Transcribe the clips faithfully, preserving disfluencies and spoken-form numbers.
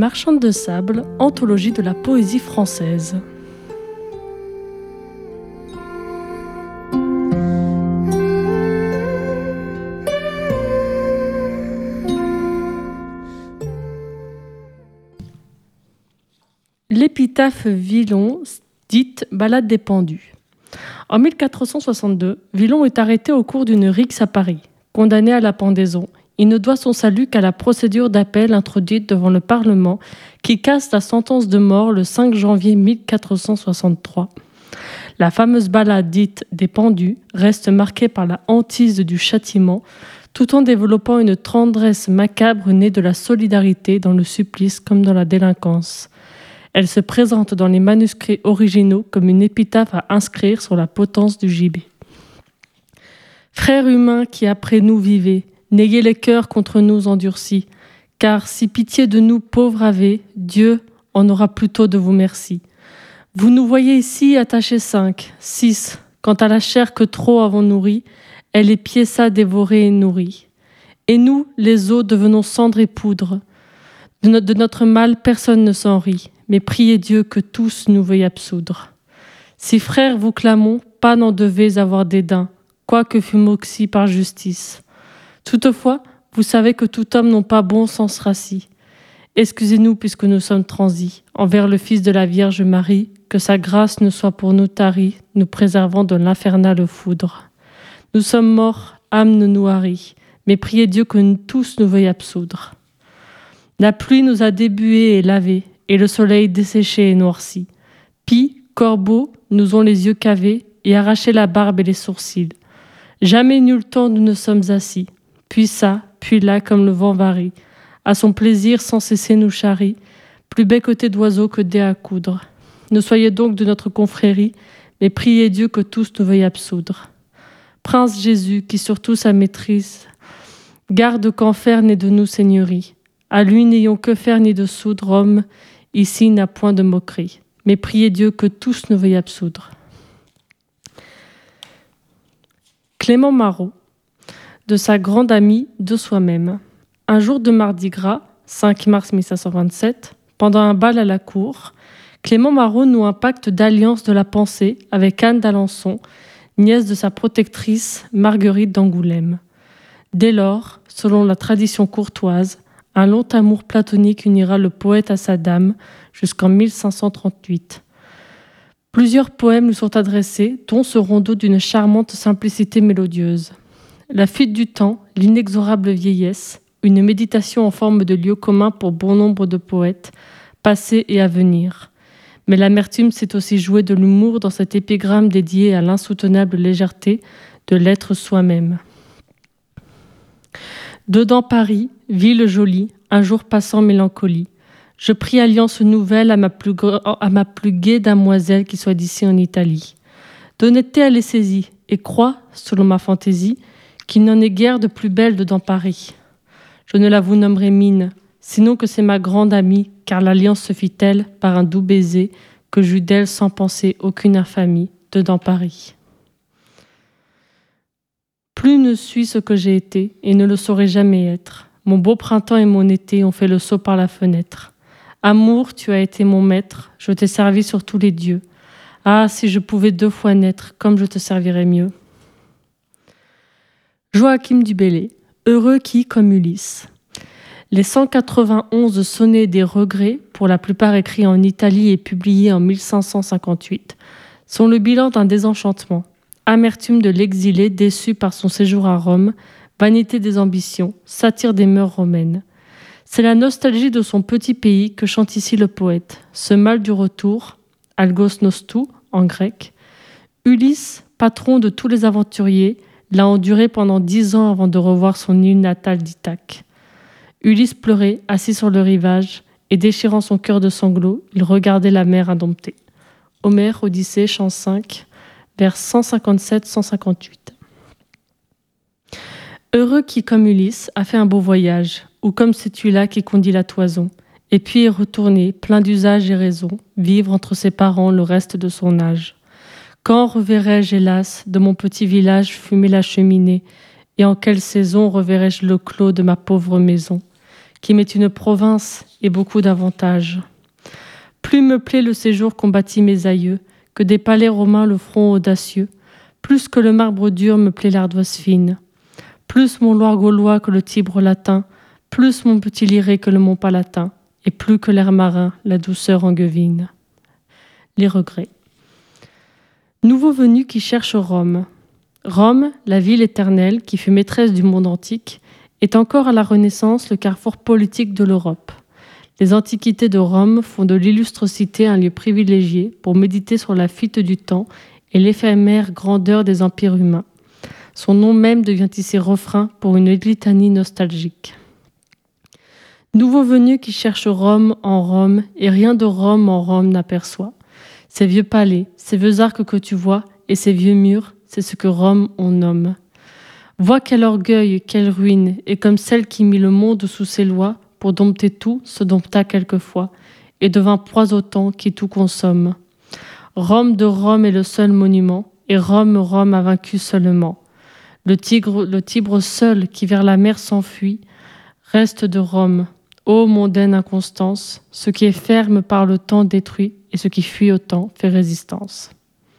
Marchande de sable, anthologie de la poésie française. L'épitaphe Villon, dite Ballade des pendus. En mille quatre cent soixante-deux, Villon est arrêté au cours d'une rixe à Paris. Condamné à la pendaison, il ne doit son salut qu'à la procédure d'appel introduite devant le Parlement qui casse la sentence de mort le cinq janvier mille quatre cent soixante-trois. La fameuse ballade dite des pendus reste marquée par la hantise du châtiment, tout en développant une tendresse macabre née de la solidarité dans le supplice comme dans la délinquance. Elle se présente dans les manuscrits originaux comme une épitaphe à inscrire sur la potence du gibet. Frères humains qui après nous vivez, n'ayez les cœurs contre nous endurcis, car si pitié de nous pauvres avez, Dieu en aura plutôt de vous merci. Vous nous voyez ici attachés cinq, six, quant à la chair que trop avons nourrie, elle est piéça dévorée et nourrie. Et nous, les os, devenons cendre et poudre. De, no- de notre mal, personne ne s'en rit, mais priez Dieu que tous nous veuillent absoudre. Si frères vous clamons, pas n'en devez avoir dédain, quoique fûmes oxy par justice. Toutefois, vous savez que tout homme n'a pas bon sens rassis. Excusez-nous puisque nous sommes transis, envers le Fils de la Vierge Marie, que sa grâce ne soit pour nous tarie, nous préservant de l'infernale foudre. Nous sommes morts, âme ne nous harit, mais priez Dieu que nous tous nous veuille absoudre. La pluie nous a débués et lavés, et le soleil desséché et noirci. Pie, corbeaux, nous ont les yeux cavés, et arraché la barbe et les sourcils. Jamais nul temps nous ne sommes assis, puis ça, puis là comme le vent varie. À son plaisir sans cesser nous charrie, plus becquetés d'oiseaux que dés à coudre. Ne soyez donc de notre confrérie, mais priez Dieu que tous nous veuillent absoudre. Prince Jésus, qui sur tout sa maîtrise, garde qu'enfer n'ait de nous seigneurie. À lui n'ayons que faire ni de soudre, homme, ici n'a point de moquerie. Mais priez Dieu que tous nous veuillent absoudre. Clément Marot, de sa grande amie de soi-même. Un jour de Mardi Gras, cinq mars mille cinq cent vingt-sept, pendant un bal à la cour, Clément Marot noue un pacte d'alliance de la pensée avec Anne d'Alençon, nièce de sa protectrice Marguerite d'Angoulême. Dès lors, selon la tradition courtoise, un long amour platonique unira le poète à sa dame jusqu'en mille cinq cent trente-huit. Plusieurs poèmes lui sont adressés, dont ce rondeau d'une charmante simplicité mélodieuse. La fuite du temps, l'inexorable vieillesse, une méditation en forme de lieu commun pour bon nombre de poètes, passés et à venir. Mais l'amertume s'est aussi jouée de l'humour dans cet épigramme dédié à l'insoutenable légèreté de l'être soi-même. Dedans Paris, ville jolie, un jour passant mélancolie. Je prie alliance nouvelle à ma plus, gr- à ma plus gaie damoiselle qui soit d'ici en Italie. D'honnêteté elle est saisie, et crois, selon ma fantaisie, qu'il n'en est guère de plus belle dedans Paris. Je ne la vous nommerai mine, sinon que c'est ma grande amie, car l'alliance se fit-elle par un doux baiser que j'eus d'elle sans penser aucune infamie, dedans Paris. Plus ne suis ce que j'ai été, et ne le saurai jamais être. Mon beau printemps et mon été ont fait le saut par la fenêtre. Amour, tu as été mon maître, je t'ai servi sur tous les dieux. Ah, si je pouvais deux fois naître, comme je te servirais mieux. Joachim du Bellay, heureux qui, comme Ulysse. Les cent quatre-vingt-onze sonnets des regrets, pour la plupart écrits en Italie et publiés en mille cinq cent cinquante-huit, sont le bilan d'un désenchantement, amertume de l'exilé déçu par son séjour à Rome, vanité des ambitions, satire des mœurs romaines. C'est la nostalgie de son petit pays que chante ici le poète, ce mal du retour, algos nostou en grec. Ulysse, patron de tous les aventuriers, l'a enduré pendant dix ans avant de revoir son île natale d'Ithaque. Ulysse pleurait, assis sur le rivage, et déchirant son cœur de sanglots, il regardait la mer indomptée. Homère, Odyssée, chant cinq, vers cent cinquante-sept à cent cinquante-huit. Heureux qui, comme Ulysse, a fait un beau voyage, ou comme celui-là qui condit la toison, et puis est retourné, plein d'usage et raison, vivre entre ses parents le reste de son âge. Quand reverrai-je, hélas, de mon petit village fumer la cheminée, et en quelle saison reverrai-je le clos de ma pauvre maison, qui m'est une province et beaucoup d'avantages. Plus me plaît le séjour qu'ont bâti mes aïeux, que des palais romains le front audacieux, plus que le marbre dur me plaît l'ardoise fine, plus mon Loir gaulois que le Tibre latin, plus mon petit Liré que le Mont Palatin, et plus que l'air marin, la douceur angevine. Les regrets. Nouveau venu qui cherche Rome. Rome, la ville éternelle qui fut maîtresse du monde antique, est encore à la Renaissance le carrefour politique de l'Europe. Les antiquités de Rome font de l'illustre cité un lieu privilégié pour méditer sur la fuite du temps et l'éphémère grandeur des empires humains. Son nom même devient ici refrain pour une litanie nostalgique. Nouveau venu qui cherche Rome en Rome, et rien de Rome en Rome n'aperçoit. Ces vieux palais, ces vieux arcs que tu vois, et ces vieux murs, c'est ce que Rome on nomme. Vois quel orgueil, quelle ruine, et comme celle qui mit le monde sous ses lois, pour dompter tout, se dompta quelquefois, et devint proie au temps qui tout consomme. Rome de Rome est le seul monument, et Rome, Rome a vaincu seulement. Le Tigre, le Tibre seul qui vers la mer s'enfuit, reste de Rome. Ô mondaine inconstance, ce qui est ferme par le temps détruit, et ce qui fuit au temps fait résistance.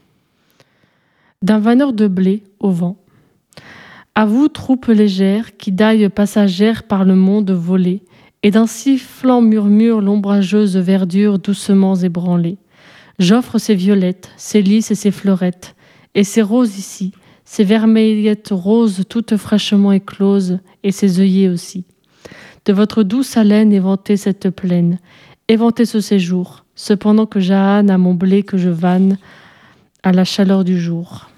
D'un vanneur de blé au vent. À vous, troupes légères, qui dailles passagères par le monde volées, et d'un sifflant murmure l'ombrageuse verdure doucement ébranlée. J'offre ces violettes, ces lys et ces fleurettes, et ces roses ici, ces vermeillettes roses toutes fraîchement écloses, et ces œillets aussi. De votre douce haleine éventez cette plaine, éventez ce séjour, cependant que j'ahane à mon blé que je vanne à la chaleur du jour.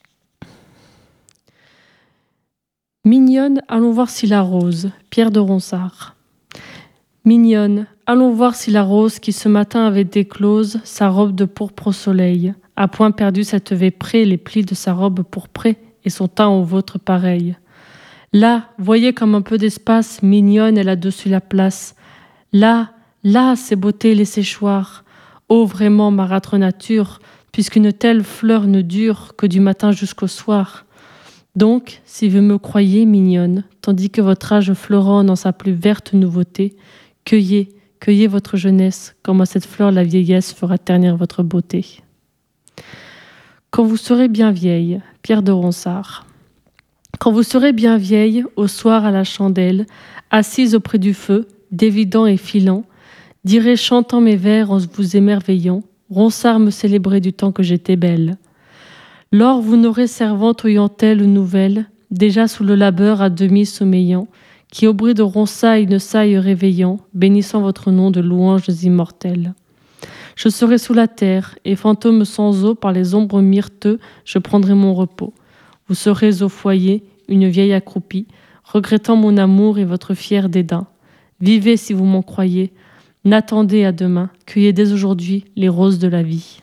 Mignonne, allons voir si la rose, Pierre de Ronsard. Mignonne, allons voir si la rose qui ce matin avait déclose sa robe de pourpre au soleil, a point perdu cette véprée les plis de sa robe pourprée et son teint au vôtre pareil. Là, voyez comme un peu d'espace, mignonne elle a dessus la place. Là, là, ces beautés les séchoirs. Ô vraiment marâtre nature, puisqu'une telle fleur ne dure que du matin jusqu'au soir. Donc, si vous me croyez mignonne, tandis que votre âge fleuronne en sa plus verte nouveauté, cueillez, cueillez votre jeunesse, comme à cette fleur la vieillesse fera ternir votre beauté. Quand vous serez bien vieille, Pierre de Ronsard. Quand vous serez bien vieille, au soir à la chandelle, assise auprès du feu, dévidant et filant, direz chantant mes vers en vous émerveillant, Ronsard me célébrait du temps que j'étais belle. Lors vous n'aurez servante oyant-elle nouvelle, déjà sous le labeur à demi sommeillant, qui au bruit de Ronsard une saille réveillant, bénissant votre nom de louanges immortelles. Je serai sous la terre, et fantôme sans eau par les ombres myrteux, je prendrai mon repos. Vous serez au foyer, une vieille accroupie, regrettant mon amour et votre fier dédain. Vivez si vous m'en croyez, n'attendez à demain, cueillez dès aujourd'hui les roses de la vie.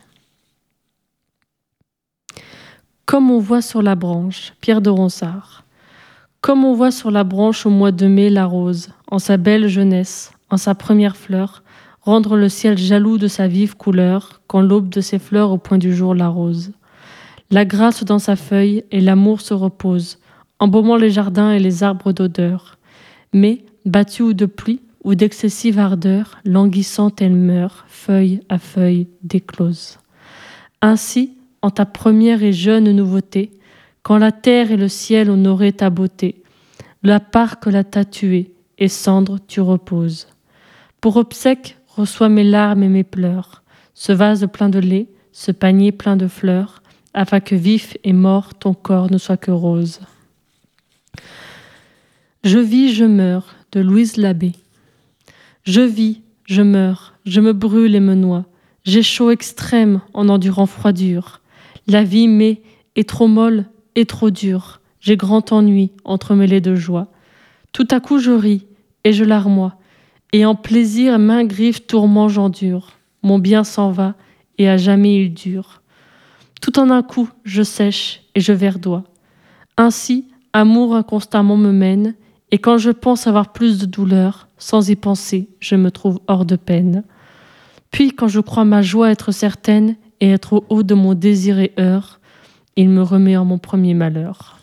Comme on voit sur la branche, Pierre de Ronsard. Comme on voit sur la branche au mois de mai la rose, en sa belle jeunesse, en sa première fleur, rendre le ciel jaloux de sa vive couleur, quand l'aube de ses fleurs au point du jour l'arrose. La grâce dans sa feuille et l'amour se repose, embaumant les jardins et les arbres d'odeur. Mais, battue ou de pluie, ou d'excessive ardeur, languissante elle meurt, feuille à feuille déclose. Ainsi, en ta première et jeune nouveauté, quand la terre et le ciel honoraient ta beauté, la part que la t'a tuée, et cendre tu reposes. Pour obsèque, reçois mes larmes et mes pleurs, ce vase plein de lait, ce panier plein de fleurs, afin que vif et mort ton corps ne soit que rose. Je vis, je meurs, de Louise Labbé. Je vis, je meurs, je me brûle et me noie, j'ai chaud extrême en endurant froidure. La vie m'est, est trop molle et trop dure, j'ai grand ennui entremêlé de joie. Tout à coup je ris et je larmoie, et en plaisir main griffe tourment j'endure. Mon bien s'en va et à jamais il dure. Tout en un coup, je sèche et je verdoie. Ainsi, amour inconstamment me mène, et quand je pense avoir plus de douleur, sans y penser, je me trouve hors de peine. Puis, quand je crois ma joie être certaine et être au haut de mon désir et heure, il me remet en mon premier malheur.